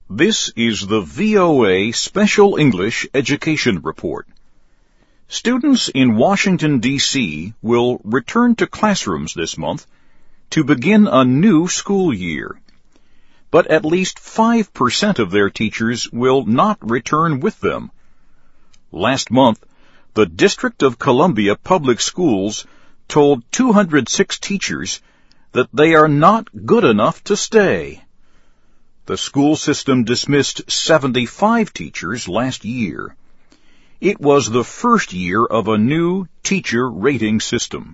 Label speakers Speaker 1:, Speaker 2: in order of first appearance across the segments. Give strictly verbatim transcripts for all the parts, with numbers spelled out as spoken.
Speaker 1: This is the V O A Special English Education Report. Students in Washington, D C will return to classrooms this month to begin a new school year. But at least five percent of their teachers will not return with them. Last month, the District of Columbia Public Schools told two hundred six teachers that they are not good enough to stay. The school system dismissed seventy-five teachers last year. It was the first year of a new teacher rating system.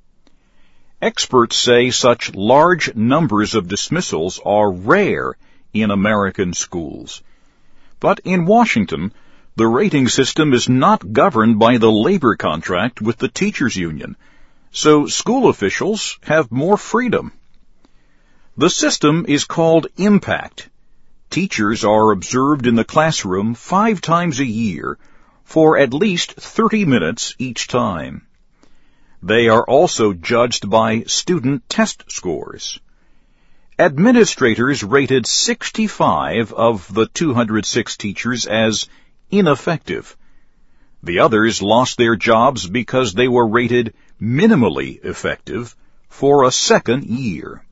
Speaker 1: Experts say such large numbers of dismissals are rare in American schools. But in Washington, the rating system is not governed by the labor contract with the teachers union, so school officials have more freedom. The system is called Impact. Teachers are observed in the classroom five times a year for at least thirty minutes each time. They are also judged by student test scores. Administrators rated sixty-five of the two hundred six teachers as ineffective. The others lost their jobs because they were rated minimally effective for a second year.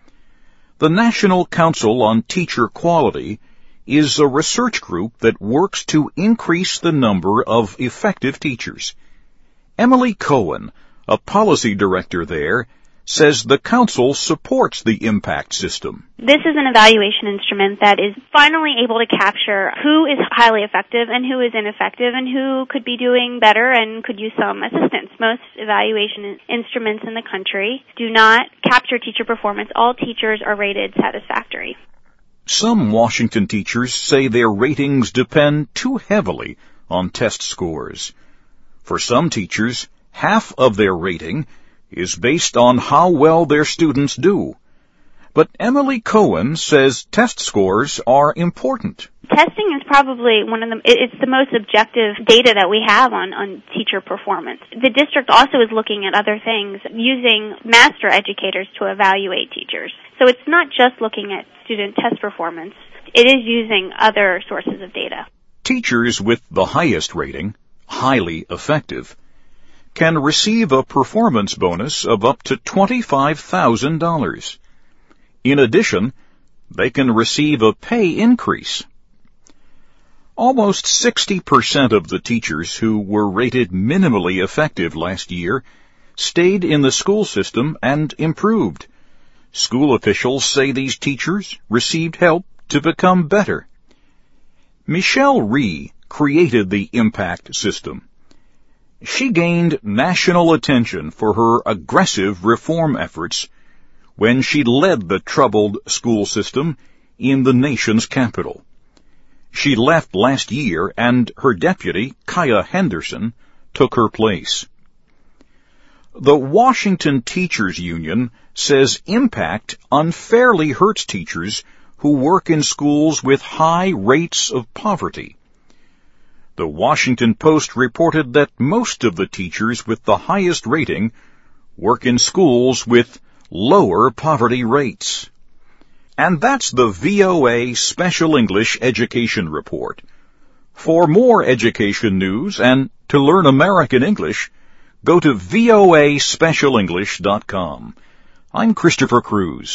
Speaker 1: The National Council on Teacher Quality is a research group that works to increase the number of effective teachers. Emily Cohen, a policy director there, says the council supports the impact system.
Speaker 2: This is an evaluation instrument that is finally able to capture who is highly effective and who is ineffective and who could be doing better and could use some assistance. Most evaluation instruments in the country do not capture teacher performance. All teachers are rated satisfactory.
Speaker 1: Some Washington teachers say their ratings depend too heavily on test scores. For some teachers, half of their rating is based on how well their students do. But Emily Cohen says test scores are important.
Speaker 2: Testing is probably one of the, it's the most objective data that we have on, on teacher performance. The district also is looking at other things, using master educators to evaluate teachers. So it's not just looking at student test performance, it is using other sources of data.
Speaker 1: Teachers with the highest rating, highly effective, can receive a performance bonus of up to twenty-five thousand dollars. In addition, they can receive a pay increase. Almost sixty percent of the teachers who were rated minimally effective last year stayed in the school system and improved. School officials say these teachers received help to become better. Michelle Rhee created the Impact system. She gained national attention for her aggressive reform efforts when she led the troubled school system in the nation's capital. She left last year, and her deputy, Kaya Henderson, took her place. The Washington Teachers Union says Impact unfairly hurts teachers who work in schools with high rates of poverty. The Washington Post reported that most of the teachers with the highest rating work in schools with lower poverty rates. And that's the V O A Special English Education Report. For more education news and to learn American English, go to V O A special english dot com. I'm Christopher Cruz.